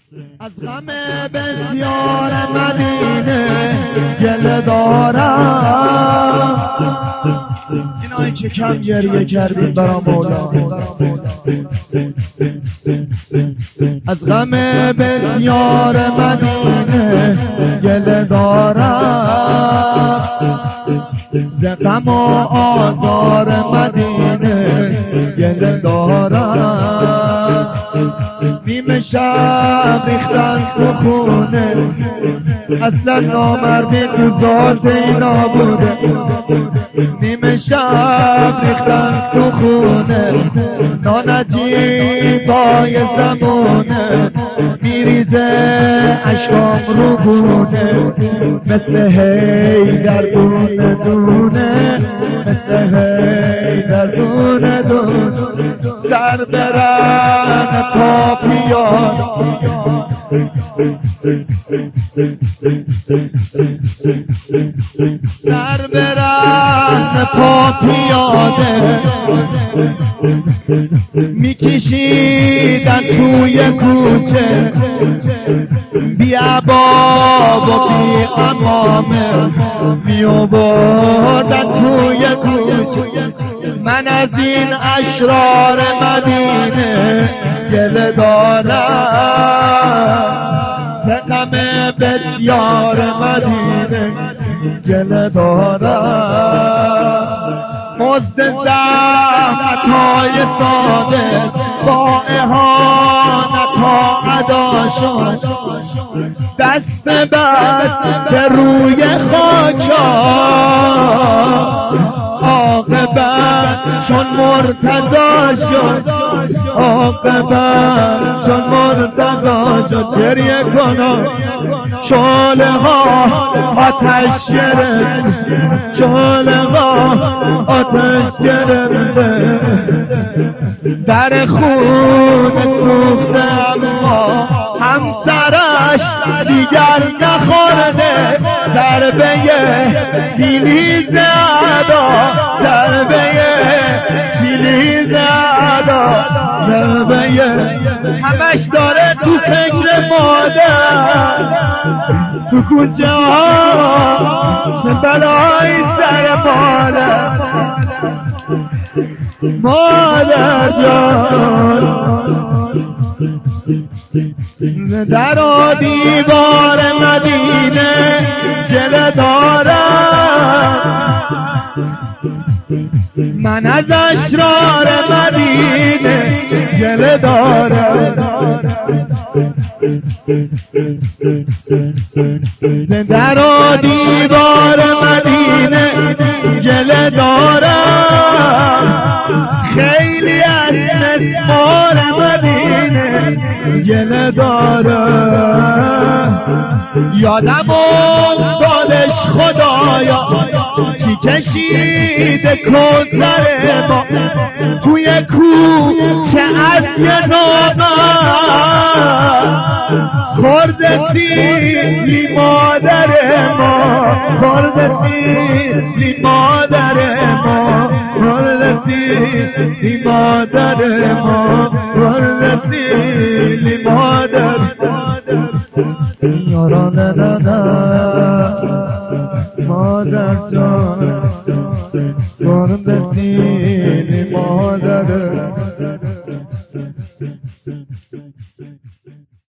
از غم بسیار مدینه گله دارم، اینایی که کم گریه کردیم برا مولا. از غم بسیار مدینه گله دارم، ز غم و آزار مدینه گله دارم. نیمه شب ریختن تو خونه، اصلا نامردی تو ذات اینا بوده. نیمه شب ریختن تو خونه، نانجیبای زمونه میریزه اشکام رو گونه، مثل حیدر دونه دونه، مثل حیدر دونه دونه. در برن پا پیاد، در برن پا پیاده میکشیدن توی کوچه، بی عباب و بی امامه میابردن توی کوچه. من از این اشرار مدینه گله دارم، به غم بسیار مدینه گله دارم. مزد زحمت‌های ساده با اهانت‌ها ادا شد، دست بست که روی خاک‌ها عاقبت چون مرتضی شد، عاقبت چون مرتضی شد. گریه کنم شعله ها آتش گرفت، شعله ها آتش گرفته، در خون سوخته اما همسرش دیگر نخورده. ضربه فیلیز ادا، ضربه فیلیز ادا، ضربه همش داره تو فکر مادر، تو کوچه ها چه بلایی سر مادر، مادر جان. در و دیوار مدینه گله دارم، من از اشرار مدینه گله دارم. در و دیوار مدینه گله دارم، خیلی از مسمار مدینه گله دارم. یادم افتادش خدایا کی کشیده کوثر ما توی کوچه از یه نامر، خورده سیلی مادر ما، خورده سیلی مادر ما، خورده سیلی مادر ما، خورده سیلی